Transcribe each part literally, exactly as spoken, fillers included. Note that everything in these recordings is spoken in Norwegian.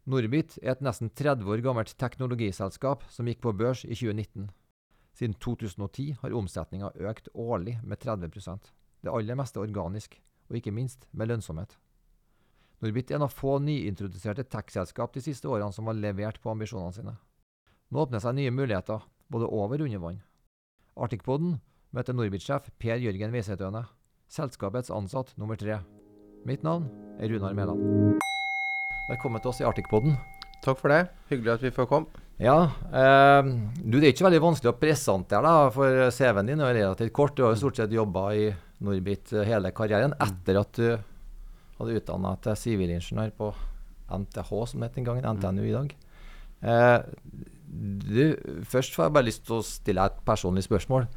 Norbit er et nesten tretti år gammelt teknologiselskap som gikk på børs i tjue nitten. Siden to tusen og ti har omsetningen økt årlig med tretti prosent. Det aller meste organisk, og ikke minst med lønnsomhet. Norbit er en av få nyintroduserte tech-selskap de siste årene som har levert på ambisjonene sine. Nå åpner seg nye muligheter, både over og under vann. Arctic-podden møter Norbit-sjef Per Jørgen Weisetøne, selskapets ansatt nummer tre. Mitt navn er Runar Mæland. Velkommen til oss i Arctic-podden. Takk for det. Hyggelig at vi får komme. Ja, eh, du, det er ikke veldig vanskelig å presentere deg, for C V-en din er relativt kort. Du har jo stort sett jobbet i Norbit hele karrieren, etter at du hadde utdannet til sivilingeniør på N T H, som det het en gang, N T N U i dag. Eh, du, først får jeg bare lyst til å stille et personlig spørsmål.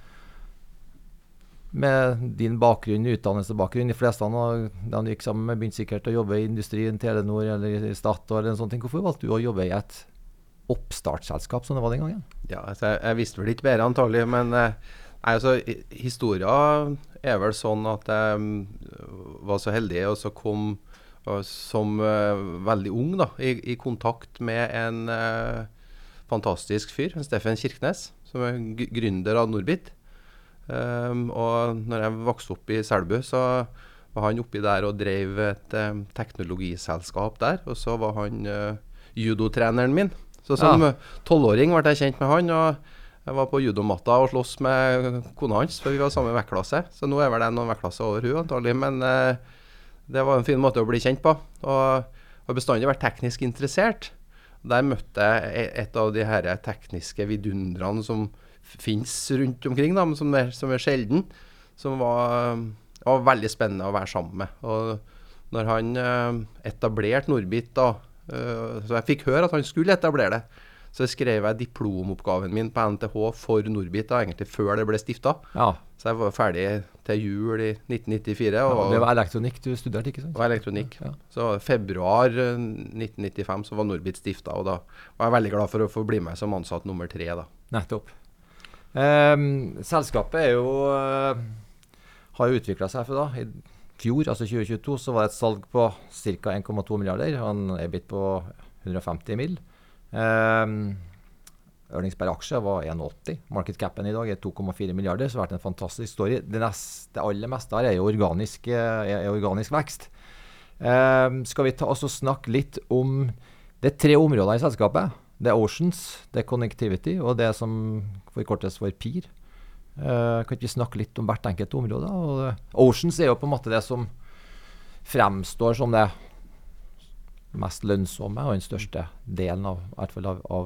Med din bakgrunn, utdannelsebakgrunn, de fleste av dem gikk sammen med, begynte sikkert å jobbe i industrien, Telenor eller i Statoil eller sånne ting. Hvorfor valgte du å jobbe i et oppstartsselskap som det var den gangen? Ja, altså, jeg, jeg visste vel ikke bedre antagelig, men eh, altså, historien er vel sånn at jeg var så heldig og så kom og, som uh, veldig ung da, i, i kontakt med en uh, fantastisk fyr, Steffen Kirkenes, som er gründer av Norbit. Um, og når jeg vokste opp i Selbu, så var han oppi der og drev et um, teknologiselskap der, og så var han uh, judotreneren min. Så som tolvåring ble jeg kjent med han, og jeg var på judomatta og slåss med kona hans, for vi var samme vektklasse. Så nå er vel det noen vektklasse over hun antagelig, men uh, det var en fin måte å bli kjent på. Og jeg har bestandig vært teknisk interessert. Der møtte jeg et av de her tekniske vidundrane som finnes rundt omkring, da, men som er, som er sjelden, som var, var veldig spennende å være sammen med. Og når han uh, etablerte Norbit da, uh, så jeg fikk høre at han skulle etablere det, så skrev jeg diplomoppgaven min på N T H for Norbit da, egentlig før det ble stiftet. Ja. Så jeg var ferdig til jul i nitten nittifire. Og, ja, det var elektronikk du studerte, ikke sant? Det var elektronikk. Ja. Så februar nitten nittifem så var Norbit stiftet, og da var jeg veldig glad for å få bli med som ansatt nummer tre da. Nettopp. Um, selskapet er jo uh, har jo utviklet seg for da i fjor, altså tjue tjueto, så var det et salg på ca. en komma to milliarder, og en EBIT på hundre og femti mill. Um, earnings per aksje var en komma åtti. Market capen i dag er to komma fire milliarder, så det har vært en fantastisk story. Det, neste, det aller meste her er jo organisk, er, er organisk vekst. Um, skal vi ta oss og snakke litt om det er tre områder i selskapet. Det er Oceans, det er Connectivity, og det som forkortes for P I R. Uh, kan ikke vi snakke litt om hvert enkelt område? Og Oceans er jo på en måte det som fremstår som det mest lønnsomme, og den største delen av, i hvert fall av, av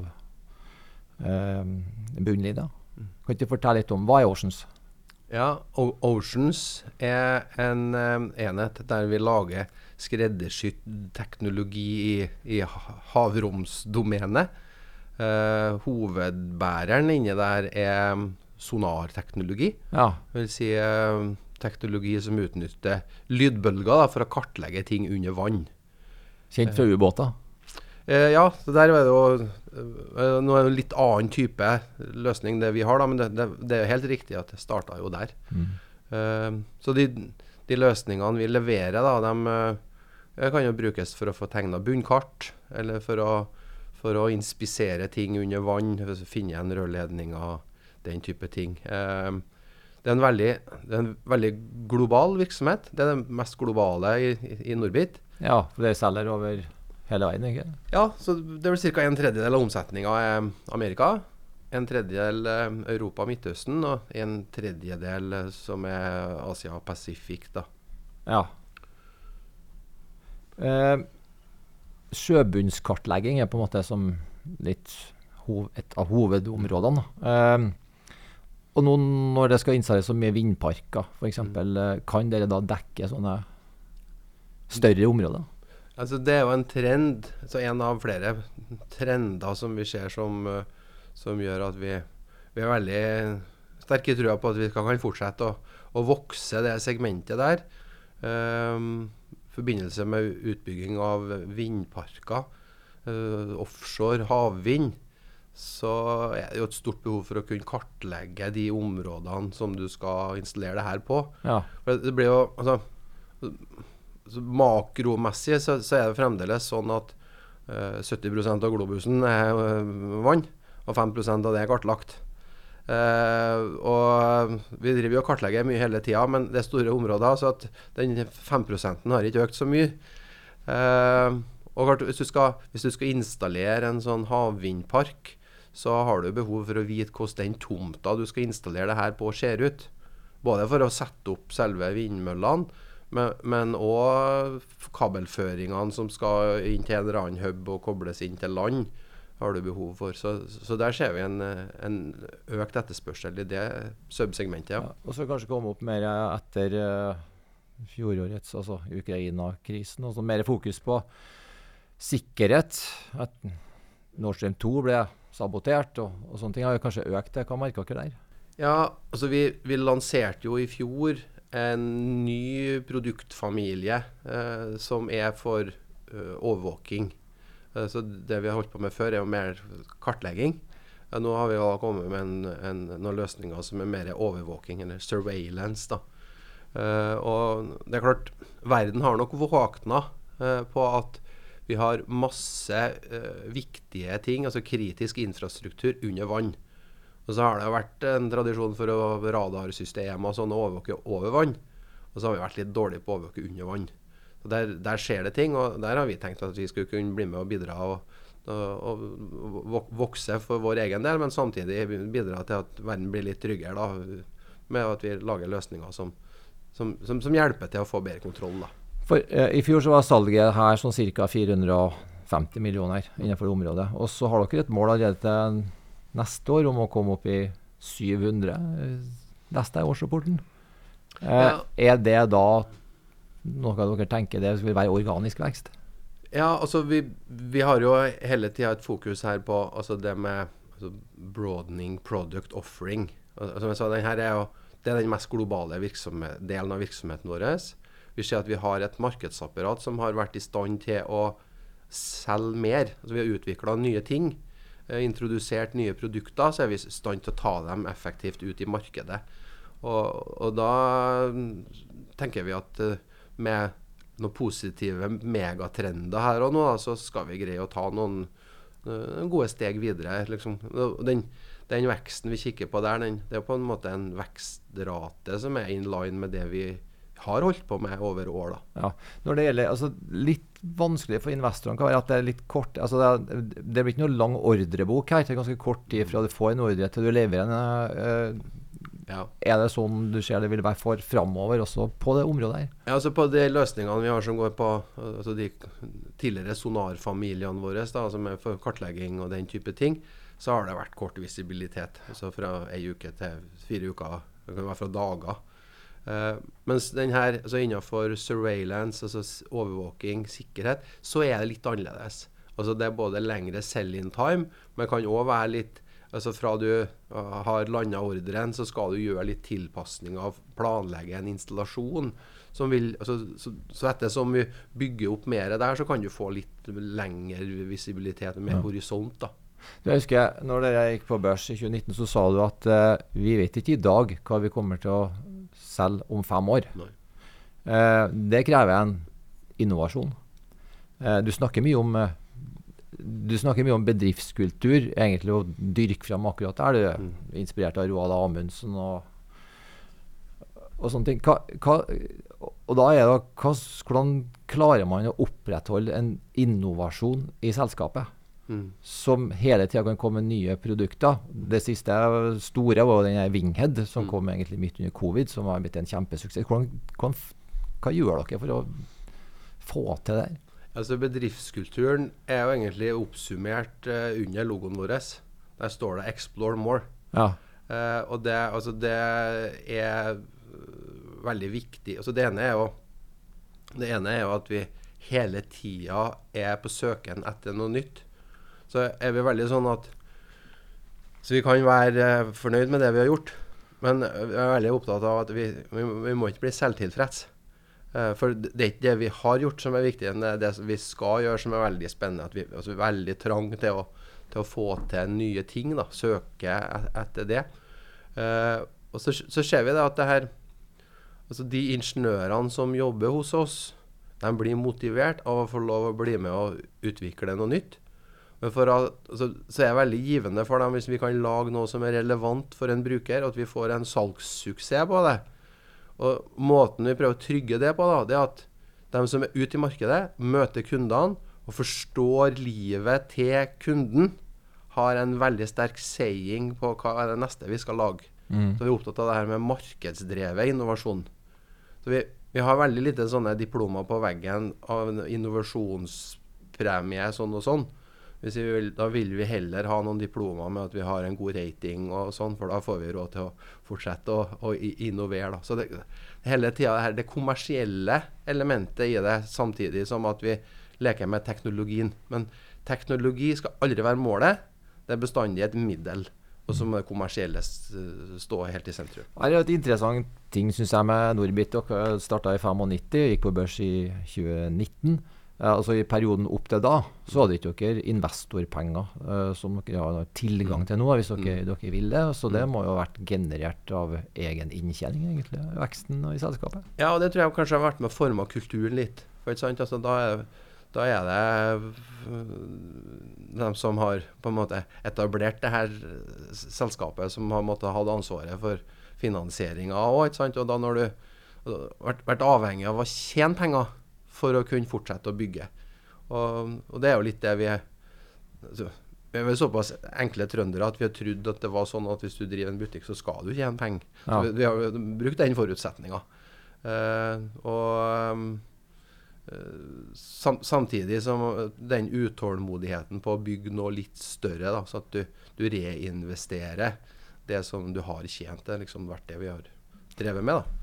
uh, bunnlinja. Kan ikke du fortelle litt om, hva er Oceans? Ja, o- Oceans er en um, enhet der vi lager skreddersytt teknologi i, i havromsdomenet. Uh, hovedbæreren inni der er sonarteknologi. Ja. Det vil si uh, teknologi som utnytter lydbølger da, for å kartlegge ting under vann. Kjent fra ubåter? Uh, ja, så der er det jo uh, nå er det en litt annen type løsning det vi har da, men det, det, det er helt riktig at det startet jo der. Mm. Uh, så de, de løsningene vi leverer da, de uh, kan jo brukes for å få tegnet bunnkart, eller for å for å inspisere ting under vann, finne igjen rørledninger, den type ting. Eh, det, er en veldig, det er en veldig global virksomhet. Det er det mest globale i, i, i Norbit. Ja, for dere selger over hele verden, ikke? Ja, så det er vel ca. en tredjedel av omsetningen er Amerika, en tredjedel eh, Europa og Midtøsten, og en tredjedel eh, som er Asia og Pacific, da. Ja. Eh, Sjøbunnskartlegging er på en måte som litt hov, et av hovedområdene. Um, og nå når det skal installeres så mye vindparker, for eksempel, mm. kan dere da dekke sånne større områder? Altså det er jo en trend, så en av flere trender som vi ser som, som gjør at vi, vi er veldig sterke i trua på at vi kan fortsette å, å vokse det segmentet der. Um, forbindelse med utbygging av vindparker, uh, offshore havvind, så er det jo et stort behov for å kunne kartlegge de områdene som du skal installere det her på. Ja. For det blir jo, altså, makromessig så, så er det fremdeles sånn at uh, sytti prosent av globusen er uh, vann, og fem prosent av det er kartlagt. Uh, og vi driver jo og kartlegger mye hele tiden, men det er store områder, så at den fem prosenten har ikke økt så mye. Uh, og klart, hvis, du skal, hvis du skal installere en sånn havvindpark, så har du behov for å vite hvordan den tomta du skal installere det her på ser ut. Både for å sette opp selve vindmøllene, men, men også kabelføringene som skal inn til en eller annen hub og kobles inn til land, har du behov for. Så, så der ser vi en, en økt etterspørsel i det subsegmentet. Ja. Ja, og så kanskje komme opp mer etter uh, fjorårets, altså Ukraina-krisen, og så mer fokus på sikkerhet. At Nord Stream to ble sabotert, og, og sånne ting har jo kanskje økt det. Hva merker dere der? Ja, altså vi, vi lanserte jo i fjor en ny produktfamilie eh, som er for uh, overvåking. Så det vi har holdt på med før er jo mer kartlegging. Nå har vi jo kommet med en, en, noen løsninger som er mer overvåking, eller surveillance da. Uh, og det er klart, verden har nok våkna uh, på at vi har masse uh, viktige ting, altså kritisk infrastruktur under vann. Og så har det vært en tradisjon for å radarsystemer og sånn å overvåke over vann. Og så har vi vært litt dårlige på å overvåke under vann. Der, der skjer det ting, og der har vi tenkt at vi skulle kunne bli med og bidra og, og, og vokse for vår egen del, men samtidig bidra til at verden blir litt tryggere da, med at vi lager løsninger som, som, som, som hjelper til å få bedre kontroll. Da. For eh, I fjor så var salget her sånn ca. fire hundre og femti millioner innenfor området, og så har dere et mål allerede til neste år om å komme opp i syv hundre neste årsrapporten. Eh, ja. Er det da noe av dere tenker det vil være organisk vekst? Ja, altså vi, vi har jo hele tiden et fokus her på altså det med altså broadening product offering. Altså, som jeg sa, den her er jo, det er den mest globale delen av virksomheten vår. Vi ser at vi har et markedsapparat som har vært i stand til å selge mer. Altså vi har utviklet nye ting, eh, introdusert nye produkter, så er vi i stand til å ta dem effektivt ut i markedet. Og, og da tenker vi at uh, med noen positive megatrender her og nå, da, så skal vi greie å ta noen uh, gode steg videre. Liksom. Den, den veksten vi kikker på der, den, det er på en måte en vekstrate som er in line med det vi har holdt på med over år. Da. Ja, når det gjelder, altså litt vanskelig for investorene kan være at det er litt kort, altså det, er, det blir ikke noe lang ordrebok her, det er ganske kort tid fra du får en ordre til du leverer en uh, Ja. Er det sånn du ser det vil være for fremover også på det området her? Ja, altså på de løsningene vi har som går på altså de tidligere sonarfamiliene våre da, som er for kartlegging og den type ting, så har det vært kort visibilitet, altså fra en uke til fire uker, det kan være fra dager. Uh, mens den her, altså innenfor surveillance, altså overvåking, sikkerhet, så er det litt annerledes. Altså det er både lengre sell-in time, men kan også være litt altså fra du uh, har landet ordren, så skal du gjøre litt tilpasning av planlegge en installasjon. Som vil, altså, så, så etter som vi bygger opp mer der, så kan du få litt lengre visibilitet, mer ja. Horisont. Da. Jeg husker, når dere gikk på børs i tjue nitten, så sa du at uh, vi vet ikke i dag hva vi kommer til å selge om fem år. Uh, det krever en innovasjon. Uh, du snakker mye om uh, Du snakker mye om bedriftskultur, egentlig å dyrke frem akkurat der. Du er mm. inspirert av Roald Amundsen og, og sånne ting. Hva, hva, og da er det, hva, hvordan klarer man å opprettholde en innovasjon i selskapet mm. som hele tiden kan komme nye produkter? Det siste store var denne Winghead, som mm. kom egentlig midt under covid, som var blitt en kjempesuksess. Hvordan, hvordan, hva gjør dere for å få til det? Altså bedriftskulturen er jo egentlig oppsummert uh, under logoen vår. Der står det 'Explore more'. Ja. Uh, og det, altså det er veldig viktig. Altså det ene er jo det ene er jo at vi hele tida er på søken etter noe nytt. Så er vi veldig sånn at så vi kan være uh, fornøyd med det vi har gjort, men vi er veldig opptatt av at vi, vi, vi må ikke bli selvtilfreds. For det er ikke det vi har gjort som er viktig, det er det vi skal gjøre som er veldig spennende. At vi, altså, vi er veldig trang til å, til å få til nye ting, da, søke etter det. Uh, og så, så ser vi da at det her, altså de ingeniørene som jobber hos oss, De blir motivert av å få lov å bli med og utvikle noe nytt. Men for å, altså, så er det veldig givende for dem hvis vi kan lage noe som er relevant for en bruker, og at vi får en salgssuksess på det. Og måten vi prøver å trygge det på, da, det er at de som er ute i markedet, møter kundene og forstår livet til kunden, har en veldig sterk saying på hva er det neste vi skal lage. Mm. Så vi er opptatt av det her med markedsdrevet innovasjon. Så vi, vi har veldig lite sånne diplomer på veggen av en innovasjonspremie, sånn og sånn. Hvis vi vil, da vil vi heller ha noen diplomer med at vi har en god rating og sånn, for da får vi råd til å fortsette å, å innovere. Da. Så det, hele tiden er det kommersielle elementet i det, samtidig som at vi leker med teknologien. Men teknologi skal aldri være målet, det er bestandig et middel, og så må det kommersielle stå helt i sentrum. Det er et interessant ting, synes jeg, med Norbit. Dere startet i nittifem, gikk på børs i tjue nitten. Ja, altså I perioden opp til da, så hadde ikke dere investorpenger uh, som dere har tilgang til nå, hvis dere, mm. dere vil det. Så det må jo ha vært generert av egen inntjening, egentlig, veksten i selskapet. Ja, og det tror jeg kanskje har vært med å forme kulturen litt. For ikke sant? Altså, da, er, da er det de som har på en måte etablert det her selskapet, som har måttet ha ansvaret for finansieringen også, ikke sant? Og da når du har vært, vært avhengig av å tjene penger, for å kunne fortsette å bygge. Og, og det er jo litt det vi er. Altså, vi er vel såpass enkle trøndere at vi har trodd at det var sånn at hvis du driver en butikk, så skal du tjene penger. Ja. Vi, vi har brukt den forutsetningen. Uh, og uh, sam, samtidig som den utålmodigheten på å bygge noe litt større, da, så at du, du reinvesterer det som du har tjent, det liksom vært det vi har drevet med, da.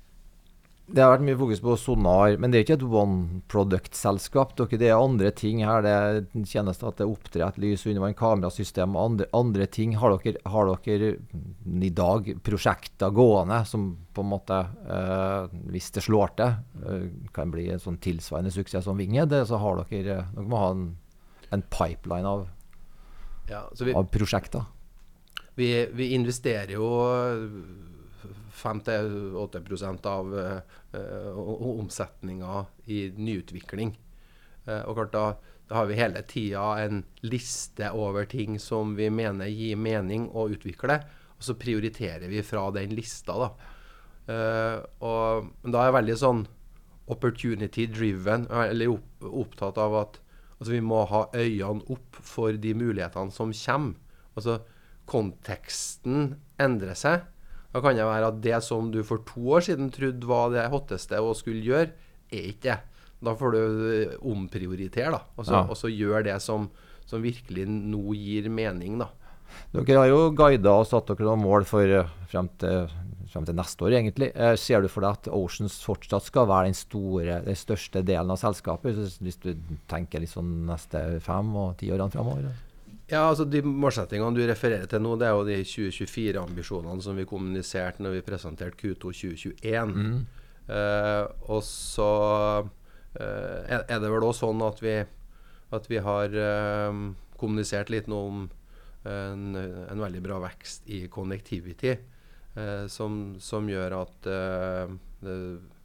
Det har vært mye fokus på Sonar, men det er ikke et one-product-selskap. Det er andre ting her. Det er tjenester til oppdrett, lys, undervann, kamerasystem og andre, andre ting. Har dere, har dere i dag prosjekter gående som på en måte, eh, hvis det slår til, eh, kan bli en sånn tilsvarende suksess som Vinge? Det, så har dere, dere må ha en, en pipeline av, ja, vi, av prosjekter. Vi, vi investerer jo fem til åtte prosent av uh, omsetninga i nyutvikling. Uh, og klart da, da har vi hele tida en liste over ting som vi mener gir mening å utvikle, og så prioriterer vi fra den lista da. Uh, og da er jeg veldig sånn opportunity driven, eller opp, opptatt av at altså, vi må ha øynene opp for de mulighetene som kommer. Altså, konteksten endrer seg. Da kan det være at det som du for to år siden trodde var det hotteste å skulle gjøre, er ikke det. Da får du omprioritere, da. Og så, ja. og så gjør det som, som virkelig nå gir mening, da. Dere har jo guidet og satt dere noen mål for frem til, frem til neste år, egentlig. Eh, ser du for deg at Oceans fortsatt skal være den, store, den største delen av selskapet, hvis du tenker liksom neste fem og ti årene fremover? Ja, altså de målsettingene du refererer til nå, det er jo de tjue tjuefire-ambisjonene som vi kommuniserte når vi presenterte Q to tjue tjueen. Mm. Uh, og så uh, er, er det vel også sånn at vi, at vi har uh, kommunisert litt nå om en, en veldig bra vekst i connectivity, uh, som, som gjør at uh, det,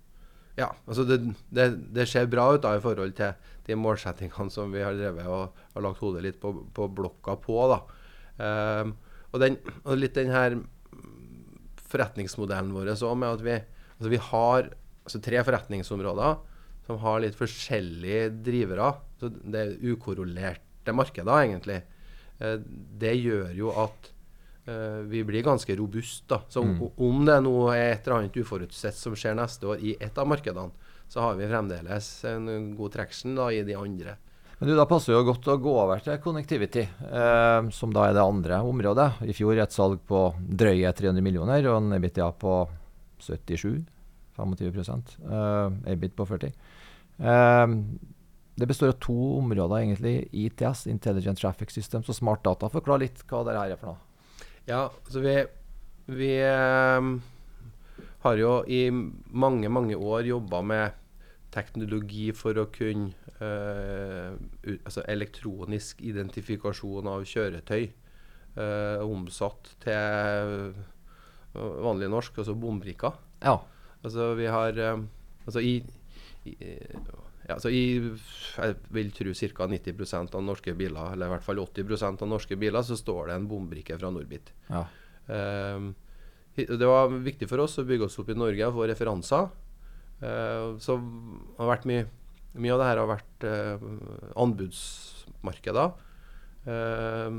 ja, altså det, det, det ser bra ut da, i forhold til de målsettingene som vi har drevet og har lagt hodet litt på, på blokka på da. Um, og, den, og litt den her forretningsmodellen vår så med at vi, altså vi har altså tre forretningsområder som har litt forskjellige drivere. Så det er ukorrelerte markeder egentlig. Uh, det gjør jo at uh, vi blir ganske robust da. Så mm. om det nå er et eller annet uforutsett som skjer neste år i et av markedene, så har vi fremdeles en god traction da, i de andre. Men du, da passer jo godt å gå over til connectivity, eh, som da er det andre området. I fjor et salg på drøye tre hundre millioner, og en EBITDA på syttisju, tjuefem prosent. Eh, EBIT på førti. Eh, det består av to områder egentlig, I T S, Intelligent Traffic Systems, og Smart Data. Forklar litt hva det her er for noe. Ja, så vi, vi eh, har jo i mange, mange år jobbet med teknologi for å kunne uh, ut, altså elektronisk identifikasjon av kjøretøy uh, omsatt til uh, vanlig norsk, altså bombrikker. Ja. Altså vi har uh, altså i, i, ja, altså i, jeg vil tro ca. nitti prosent av norske biler, eller i hvert fall åtti prosent av norske biler, så står det en bombrikke fra Norbit. Ja. Um, det var viktig for oss å bygge oss opp i Norge og få referanser. Uh, så det har vært mye, mye av det her har vært uh, anbudsmarkeder. Uh,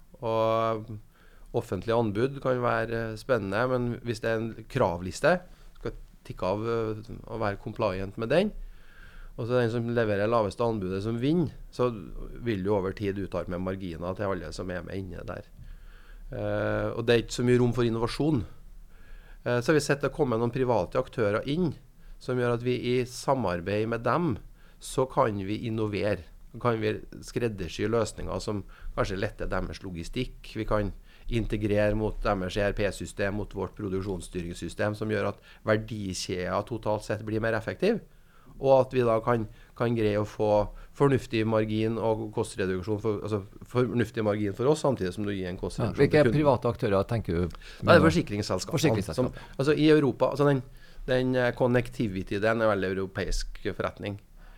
og offentlige anbud kan være spennende, men hvis det er en kravliste, skal tikke av uh, og være compliant med den, og så den som leverer laveste anbudet som vinner, så vil du over tid utarme marginer til alle som er med inne der. Uh, og det er ikke så mye rom for innovasjon. Uh, så har vi sett det komme noen private aktører inn, som gjør at vi i samarbeid med dem, så kan vi innovere. Kan vi skreddersy løsninger som kanskje letter deres logistikk. Vi kan integrere mot deres E R P-system, mot vårt produksjonsstyringssystem, som gjør at verdikjeden totalt sett blir mer effektiv. Og at vi da kan, kan greie å få fornuftig margin og kostreduksjon for, altså fornuftig margin for oss, samtidig som du gir en kostreduksjon. Ja, hvilke private aktører tenker du? Det er forsikringsselskap. Forsikringsselskap. Som, altså i Europa, altså den, den connectivity, den er veldig europeisk forretning.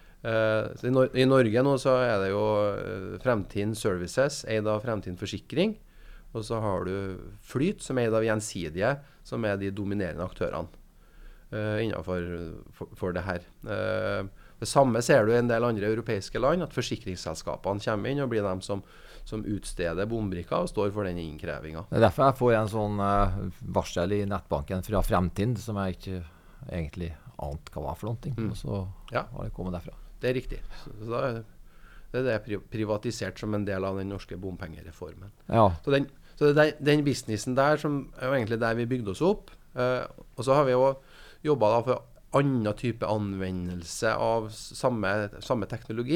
Uh, så i, Nor- I Norge nå så er det jo uh, Fremtind Services, eid av Fremtind Forsikring, og så har du Flyt, som er eid av Gjensidige, som er de dominerende aktørene uh, innenfor for, for det her. Uh, det samme ser du i en del andre europeiske land, at forsikringsselskapene kommer inn og blir dem som, som utsteder bombrikker og står for den innkrevinga. Det er derfor jeg får en sånn uh, varsel i nettbanken fra Fremtind, som jeg ikke egentlig ante hva var for noe, mm. og så ja. har det kommet derfra. Det er riktig. Så, så da, det er det privatisert som en del av den norske bompengereformen. Ja. Så, den, så det er den businessen der som er jo egentlig der vi bygde oss opp. Uh, og så har vi jo jobbet da for annen type anvendelse av samme, samme teknologi.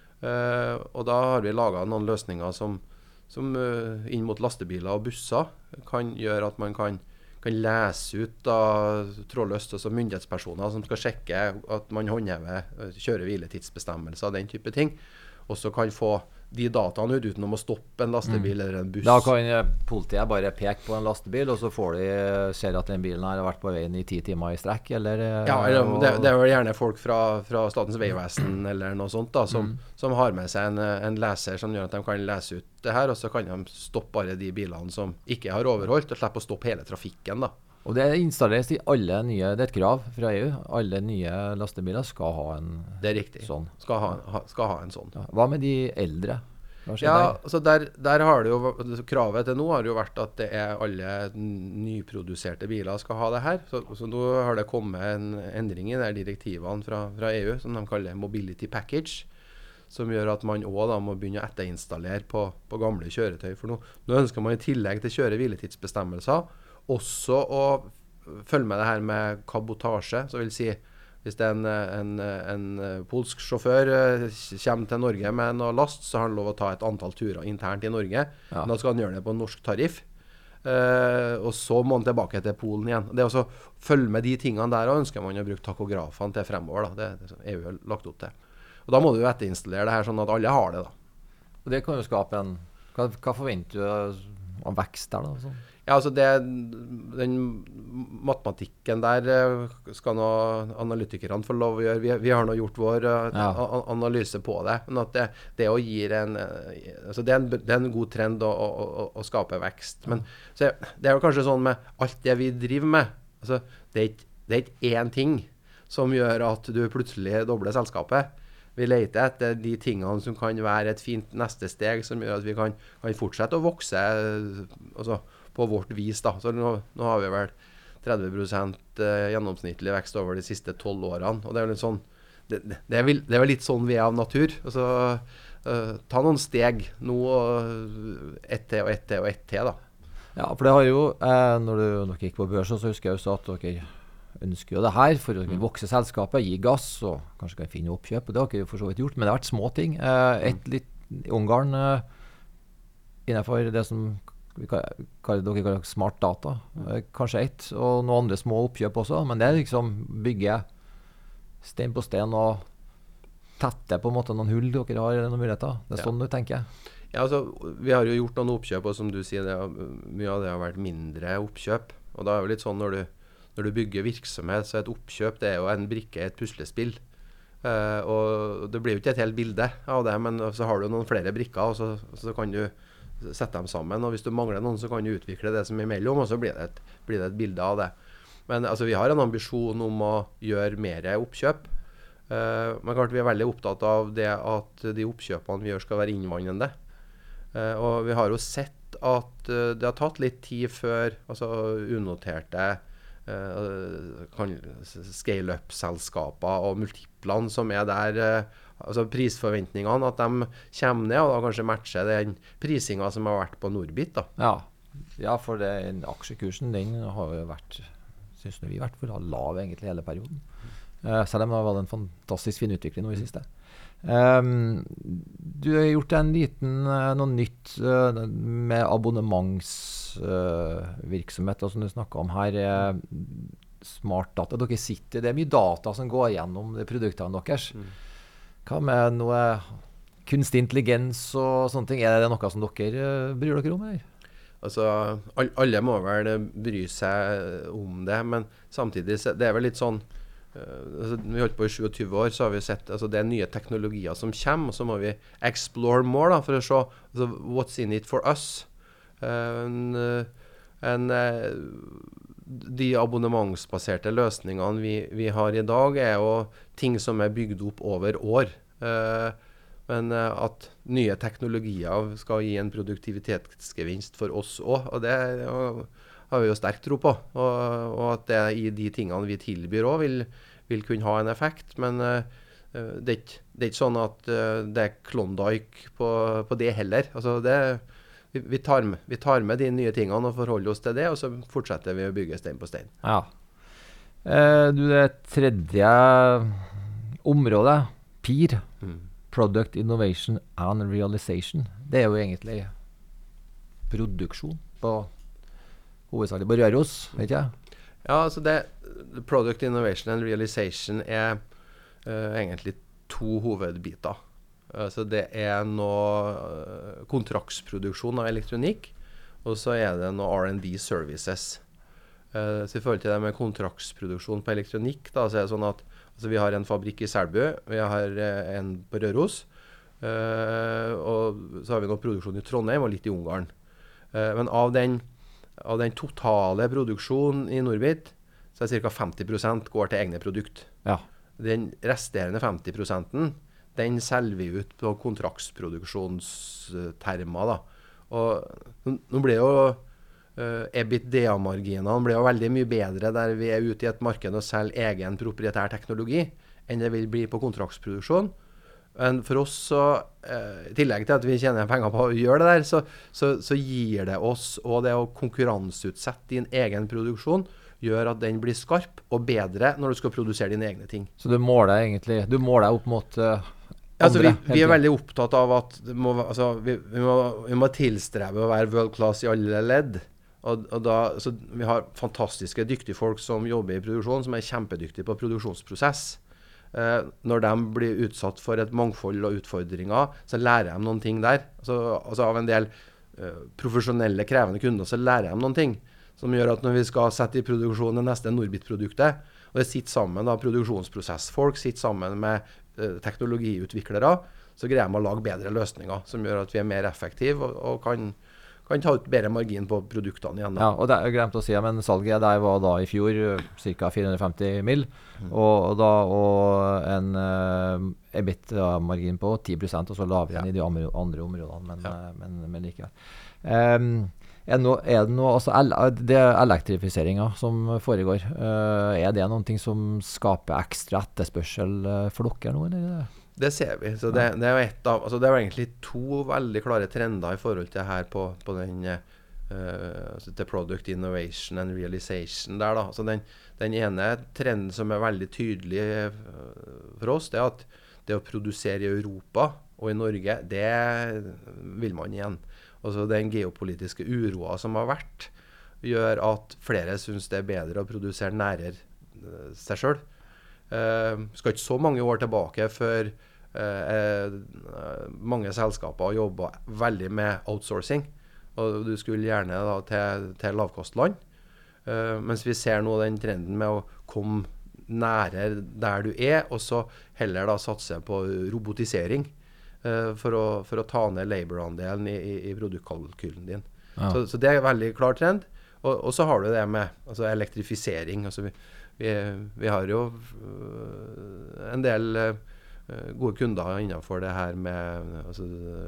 Uh, og da har vi laget noen løsninger som, som uh, inn mot lastebiler og busser kan gjøre at man kan kan lese ut da trådløst, altså myndighetspersoner som skal sjekke at man håndhever kjøre- og hviletidsbestemmelser og den type ting. Og så kan få de dataene ut uten å stoppe en lastebil mm. eller en buss. Da kan uh, politiet bare peke på en lastebil, og så får de ser at den bilen her har vært på veien i ti timer i strekk, eller? Uh, ja, eller, det, det er vel gjerne folk fra, fra Statens vegvesen eller noe sånt da, som, mm. som har med seg en, en leser som gjør at de kan lese ut det her, og så kan de stoppe bare de bilene som ikke har overholdt, og slippe å stoppe hele trafikken da. Og det installeres i alle nye, det er et krav fra E U, alle nye lastebiler skal ha en det er riktig. Sånn. Skal ha, ha, skal ha en sånn. Ja. Hva med de eldre? Ja, altså der, der har det jo, kravet til nå har jo vært at det er alle nyproduserte biler skal ha det her. Så, så nå har det kommet en endring i de direktivene fra, fra E U, som de kaller Mobility Package, som gjør at man også da må begynne å etterinstallere på, på gamle kjøretøy. For nå, nå ønsker man i tillegg til kjøre- og hviletidsbestemmelser også å følge med det her med kabotasje, så vil si hvis det er en, en, en polsk sjåfør kommer til Norge med noe last, så har han lov å ta et antall turer internt i Norge. Ja. Da skal han gjøre det på norsk tariff. Uh, og så må han tilbake til Polen igjen. Det er også følge med de tingene der, og ønsker man å bruke takografene til fremover. Da. Det, det er E U har lagt opp til. Og da må du etterinstallere det her sånn at alle har det. Da. Og det kan jo skape en Hva, hva forventer du av vekst der, da? Sånn? Ja, altså det, den matematikken der skal nå analytikerne få lov å gjøre. Vi, vi har nå gjort vår uh, ja. analyse på det. Men at det, det å gi en, altså det er en, det er en god trend å, å, å, å skape vekst. Men så det er jo kanskje sånn med alt det vi driver med. Altså, det er ikke, det er ikke én ting som gjør at du plutselig dobler selskapet. Vi leter etter de tingene som kan være et fint neste steg, som gjør at vi kan, kan fortsette å vokse, altså på vårt vis da. Så nå, nå har vi vel tretti prosent gjennomsnittlig vekst over de siste tolv årene, og det er litt sånn, det, det, er vel, det er vel litt sånn vi er av natur. Altså, uh, ta noen steg nå, ett til og ett til og ett til da. Ja, for det har jo, eh, når du nok gikk på børsen, så husker jeg også at dere ønsker jo det her for å kunne vokse selskapet, gi gass, og kanskje kan finne oppkjøp, og det har ikke for så vidt gjort, men det har vært små ting. Eh, et litt i Ungarn, eh, innenfor det som vi kaller, dere kaller smart data, eh, kanskje ett, og noen andre små oppkjøp også, men det er liksom bygge stein på stein og tette på en måte noen hull dere har, eller noen muligheter. Det er sånn ja. Du tenker. Ja, altså, vi har jo gjort noen oppkjøp, og som du sier, det, mye av det har vært mindre oppkjøp, og da er det jo litt sånn når du Når du bygger virksomhet, så er et oppkjøp det er jo en brikke i et puslespill. Uh, og det blir jo ikke et helt bilde av det, men så har du noen flere brikker, og så, så kan du sette dem sammen, og hvis du mangler noen, så kan du utvikle det som er imellom, og så blir det et, blir det et bilde av det. Men altså, vi har en ambisjon om å gjøre mer oppkjøp. Uh, men klart vi er veldig opptatt av det at de oppkjøpene vi gjør skal være innvandrende. Uh, og vi har jo sett at uh, det har tatt litt tid før altså unoterte uh, scale-up-selskaper og multiplene som er der, uh, altså prisforventningene, at de kommer ned og da kanskje matcher den prisingen som har vært på Norbit. Da. Ja. ja, for det, aksjekursen den har jo vært, synes vi i hvert fall, lav egentlig hele perioden. Uh, selv om det var en fantastisk fin utvikling nå i siste. Um, du har gjort en liten, uh, noe nytt uh, med abonnementsvirksomhet, uh, som du snakket om her. Uh, smart data. Dere sitter, det er mye data som går gjennom de produktene deres. Mm. Hva med noe kunstig intelligens og sånne ting? Er det noe som dere uh, bryr dere om? Eller? Altså, alle må vel bry seg om det, men samtidig, det er vel litt sånn Uh, altså, vi har holdt på i tjuesyv år, så har vi sett altså, det er nye teknologier som kommer, og så må vi explore more da, for å se altså, what's in it for us. Uh, en, en, uh, de abonnementsbaserte løsningene vi, vi har i dag er jo ting som er bygd opp over år. Uh, men uh, at nye teknologier skal gi en produktivitetsgevinst for oss også, og det uh, har vi jo sterk tro på, og, og at det i de tingene vi tilbyr også vil, vil kunne ha en effekt, men uh, det, er ikke, det er ikke sånn at uh, det er Klondike på, på det heller. Altså det, vi, vi, tar med, vi tar med de nye tingene og forholder oss til det, og så fortsetter vi å bygge stein på stein. Ja. Uh, du, det tredje området, P I R, mm. Product Innovation and Realization, det er jo egentlig produksjon på hovedsakelig på Røros, vet jeg? Ja, altså det Product Innovation and Realization er uh, egentlig to hovedbiter. Altså det er noe uh, kontraktsproduksjon av elektronikk, og så er det noe R and D services. Uh, så i forhold til det med kontraktsproduksjon på elektronikk, da, så er det sånn at altså vi har en fabrikk i Selbu, vi har uh, en på Røros, uh, og så har vi noe produksjon i Trondheim og litt i Ungarn. Uh, men av den Av den totale produksjonen i Norbit, så er ca. femti prosent går til egne produkt. Ja. Den resterende femti prosenten, den selger vi ut på kontraktsproduksjonstermer. Da. Og nå blir jo uh, EBITDA-marginene blir jo veldig mye bedre der vi er ute i et marked og selger egen proprietær teknologi, enn det vil bli på kontraktsproduksjon. Men for oss, så, eh, i tillegg til at vi tjener penger på å gjøre det der, så, så, så gir det oss, og det å konkurranseutsette din egen produksjon, gjør at den blir skarp og bedre når du skal produsere dine egne ting. Så du måler egentlig, du måler opp mot uh, andre? Altså, vi, vi er veldig opptatt av at det må, altså, vi, vi, må, vi må tilstrebe å være world class i alle ledd. Og, og da, så vi har fantastiske, dyktige folk som jobber i produksjon, som er kjempedyktige på produksjonsprosess. Uh, når de blir utsatt for et mangfold og utfordringer, så lærer de noen ting der. Altså, altså av en del uh, profesjonelle, krevende kunder, så lærer de noen ting som gjør at når vi skal sette i produksjon det neste Norbit-produktet, og det sitter sammen da, produksjonsprosessfolk, sitter sammen med uh, teknologiutviklere, så greier de å lage bedre løsninger, som gjør at vi er mer effektive og, og kan kan ta ut bedre margin på produktene igjen. Da. Ja, og det er glemt å si, men salget der var da i fjor ca. fire hundre og femti mill. Mm. Og, og, da, og en uh, EBITDA-margin på ti prosent, og så lavere enn ja. I de andre, andre områdene, men, ja. uh, men, men likevel. Um, er, no, er det noe, altså det elektrifiseringen som foregår, uh, er det noen ting som skaper ekstra etterspørsel uh, for dere nå, eller? Det ser vi. Så det, det, er jo et av, altså det er jo egentlig to veldig klare trender i forhold til her på, på den uh, altså til Product Innovation and Realization der da. Så den, den ene trenden som er veldig tydelig uh, for oss, det er at det å produsere i Europa og i Norge, det vil man igjen. Altså den geopolitiske uroa som har vært, gjør at flere synes det er bedre å produsere nærere uh, seg selv. Uh, skal ikke så mange år tilbake før uh, uh, mange selskaper jobber veldig med outsourcing, og du skulle gjerne da til, til lavkostland. Uh, mens vi ser nå den trenden med å komme nære der du er, og så heller da satse på robotisering uh, for, å, for å ta ned labor-andelen i, i, i produktkalkylen din. Ja. Så, så det er en veldig klar trend. Og, og så har du det med altså elektrifisering. Altså vi, vi, vi har jo uh, en del uh, gode kunder innenfor det her med altså,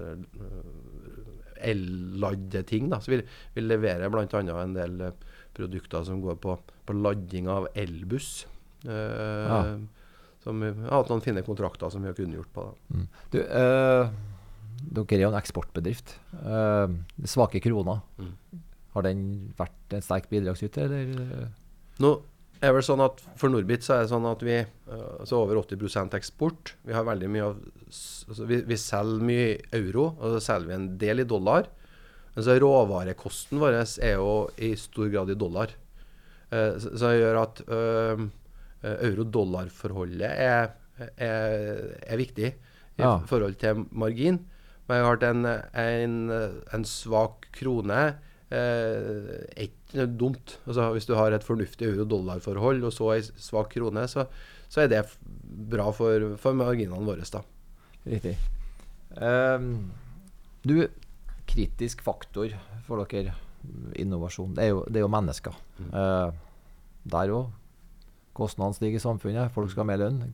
el-ladde ting. Da. Så vi, vi leverer blant annet en del uh, produkter som går på, på ladding av elbuss. Uh, ja. Som vi har hatt noen fine kontrakter som vi har kunnet gjort på. Da. Mm. Du, uh, dere er jo en eksportbedrift. Uh, svake kroner. Mm. Har den vært en sterk bidragsyter, eller? Nå er det vel sånn at for Norbit så er det sånn at vi uh, så over åtti prosent eksport. Vi har veldig mye av, altså vi, vi selger mye i euro, og så selger vi en del i dollar. Men så råvarekosten vår er jo i stor grad i dollar. Uh, så, så det gjør at uh, euro-dollar-forholdet er, er, er viktig i ja. forhold til margin. Men jeg har hatt en, en, en svak krone uh, ikke dumt. Altså, hvis du har et fornuftig euro-dollar-forhold og så en svak krone, så, så er det bra for, for marginene våre. Da. Riktig. Um, du... kritisk faktor for dere innovasjon, det er jo, det er jo mennesker. Mm. Uh, der jo kostnadene stiger i samfunnet, folk skal ha mer lønn.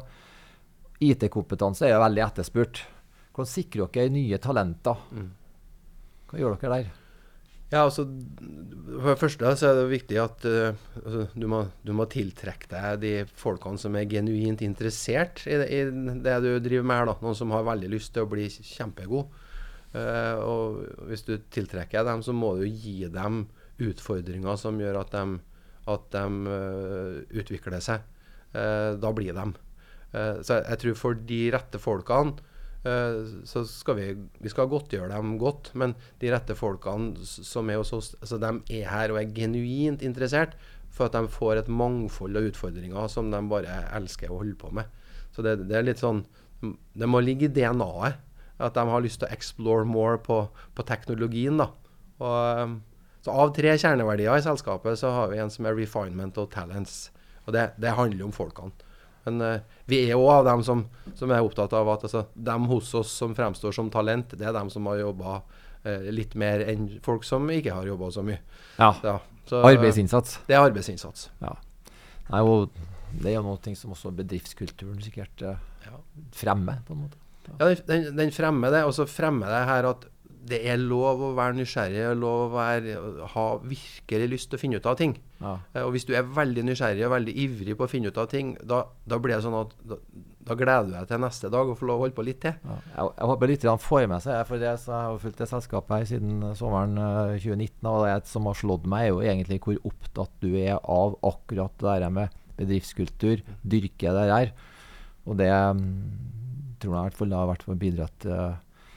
Og I T-kompetanse er jo veldig etterspurt. Hvordan sikrer dere nye talenter? Mm. Hva gjør dere der? Ja, altså, for det første så er det viktig at uh, altså, du, må, du må tiltrekke deg de folkene som er genuint interessert i det, i det du driver med her. Da. Noen som har veldig lyst til å bli kjempegod. Uh, og hvis du tiltrekker dem, så må du gi dem utfordringer som gjør at de, at de uh, utvikler seg. Uh, da blir de. Uh, så jeg, jeg tror for de rette folkene, uh, så skal vi, vi skal godtgjøre dem godt, men de rette folkene som er hos oss, altså de er her og er genuint interessert for at de får et mangfold av utfordringer som de bare elsker å holde på med. Så det, det er litt sånn, det må ligge i D N A-et. At de har lyst til å explore more på, på teknologien. Da. Og, så av tre kjerneverdier i selskapet så har vi en som er refinement og talents. Og det, det handler om folkene. Men uh, vi er jo av dem som, som er opptatt av at altså, dem hos oss som fremstår som talent, det er dem som har jobbet uh, litt mer enn folk som ikke har jobbet så mye. Ja, ja så, arbeidsinnsats. Det er arbeidsinnsats. Ja. Nei, og det er jo noe som også bedriftskulturen sikkert uh, ja. fremmer på en måte. Ja, den, den fremmer det, og så fremmer det her at det er lov å være nysgjerrig, lov å være, ha virkelig lyst til å finne ut av ting. Ja. Og hvis du er veldig nysgjerrig og veldig ivrig på å finne ut av ting, da, da blir det sånn at da, da gleder du deg til neste dag og får lov å holde på litt til. Ja. Jeg, jeg håper litt får med seg, for det, så jeg har fulgt det selskapet her siden sommeren uh, tjue nitten, og det som har slått meg er jo egentlig hvor opptatt du er av akkurat det der med bedriftskultur, dyrke det der, og det tror jeg i hvert fall har vært for å bidra til,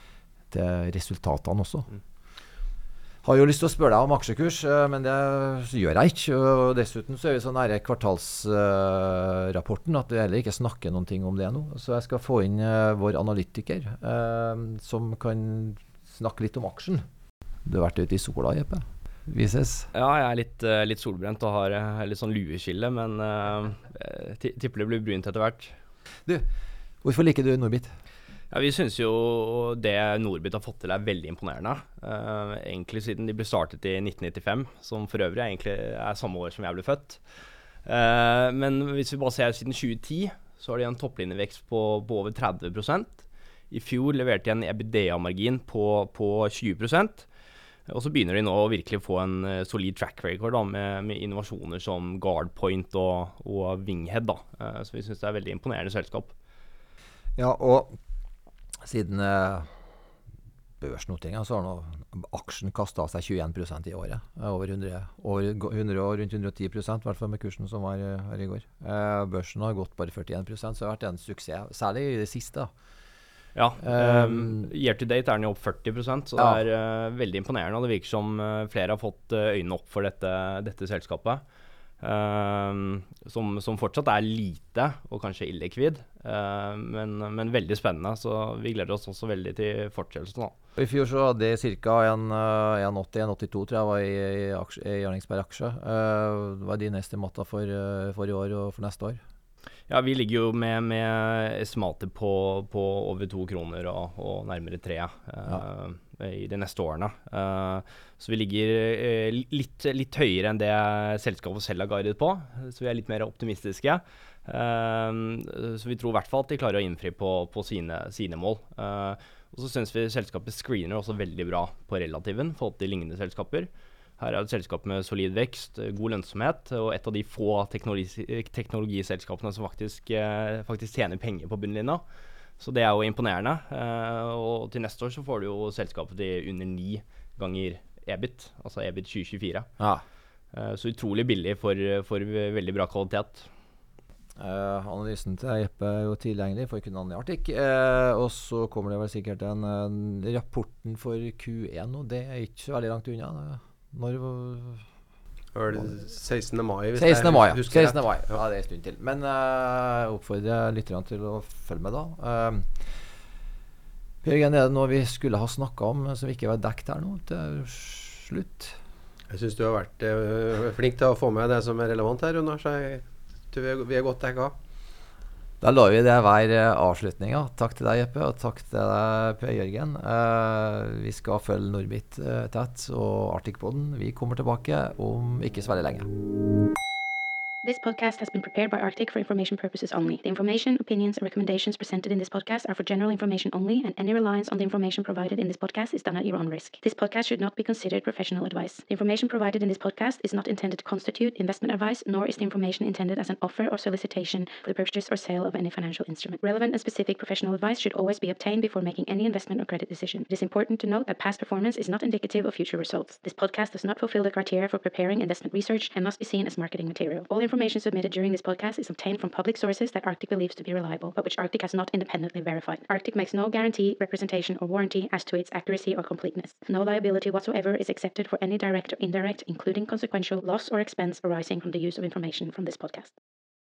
til resultatene også. Mm. Har jo lyst til å spørre deg om aksjekurs, men det gjør jeg ikke. Og dessuten så er vi så nære kvartalsrapporten at vi heller ikke snakker noen ting om det nå. Så jeg skal få inn vår analytiker, som kan snakke litt om aksjen. Du har vært ute i sola, Jeppe. Vi ses. Ja, jeg er litt, litt solbrent og har litt sånn lueskille, men uh, tipper det blir brunt etter hvert. Du, hvorfor liker du Norbit? Ja, vi synes jo det Norbit har fått til er veldig imponerende. Uh, egentlig siden de ble startet i nitten nittifem, som for øvrig egentlig er samme år som jeg ble født. Uh, men hvis vi bare ser siden tjue ti, så har de en topplinjevekst på, på over tretti prosent. I fjor leverte de en EBITDA-margin på, på tjue prosent. Og så begynner de nå å virkelig få en uh, solid track record da, med, med innovasjoner som GuardPoint og, og Winghead. Da. Uh, så vi synes det er veldig imponerende selskap. Ja, og siden eh, børsnoteringen så har nå aksjen kastet av seg tjueen prosent i året. Over hundre, over hundre og rundt hundre og ti prosent, i hvert fall med kursen som var her i går. Eh, børsen har gått bare førtien prosent, så det har vært en suksess, særlig i det siste. Da. Ja, um, year to date er den jo opp førti prosent, så ja. Det er uh, veldig imponerende, og det virker som uh, flere har fått uh, øynene opp for dette, dette selskapet. Uh, som, som fortsatt er lite og kanskje illikvid, uh, men, men veldig spennende. Så vi gleder oss også veldig til fortsettelsen. I fjor så hadde jeg ca. en åtti til en åttito tror jeg var i, i, aksje, i Jarnings per aksje. Uh, hva er dine estimater for, uh, for i år og for neste år? Ja, vi ligger jo med, med estimater på, på over to kroner og, og nærmere tre uh, ja. i de neste årene. Uh, så vi ligger uh, litt, litt høyere enn det selskapet selv har guidet på, så vi er litt mer optimistiske. Uh, så vi tror i hvert fall at de klarer å innfri på, på sine, sine mål. Uh, og så synes vi selskapet screener også veldig bra på relativen for til lignende selskaper. Her er et selskap med solid vekst, god lønnsomhet, og et av de få teknologi, teknologiselskapene som faktisk, eh, faktisk tjener penger på bunnlinja. Så det er jo imponerende. Eh, og til neste år så får du jo selskapet til under ni ganger EBIT, altså EBIT tjue tjuefire. Ja. Eh, så utrolig billig for, for veldig bra kvalitet. Uh, analysen til Jeppe er jo tilgjengelig for kundene i Arctic. Uh, og så kommer det vel sikkert en, en rapporten for Q én, og det er ikke så veldig langt unna. Det. Når var det sekstende mai? sekstende mai, ja. sekstende mai. Ja, det er en stund til. Men uh, jeg oppfordrer lytterne til å følge med da. Uh, Per Jørgen, er det noe vi skulle ha snakket om som ikke var dekket her nå til slutt? Jeg synes du har vært uh, flink til å få med det som er relevant her, Runar, så jeg tror vi er, vi er godt dekket. Da lar vi det være avslutninga. Takk til deg, Jeppe, og takk til deg, Per Jørgen. Uh, vi skal følge Norbit uh, tett og Arctic-podden. Vi kommer tilbake om ikke så veldig lenge. This podcast has been prepared by Arctic for information purposes only. The information, opinions, and recommendations presented in this podcast are for general information only, and any reliance on the information provided in this podcast is done at your own risk. This podcast should not be considered professional advice. The information provided in this podcast is not intended to constitute investment advice, nor is the information intended as an offer or solicitation for the purchase or sale of any financial instrument. Relevant and specific professional advice should always be obtained before making any investment or credit decision. It is important to note that past performance is not indicative of future results. This podcast does not fulfill the criteria for preparing investment research and must be seen as marketing material. All information submitted during this podcast is obtained from public sources that Arctic believes to be reliable, but which Arctic has not independently verified. Arctic makes no guarantee, representation, or warranty as to its accuracy or completeness. No liability whatsoever is accepted for any direct or indirect, including consequential, loss or expense arising from the use of information from this podcast.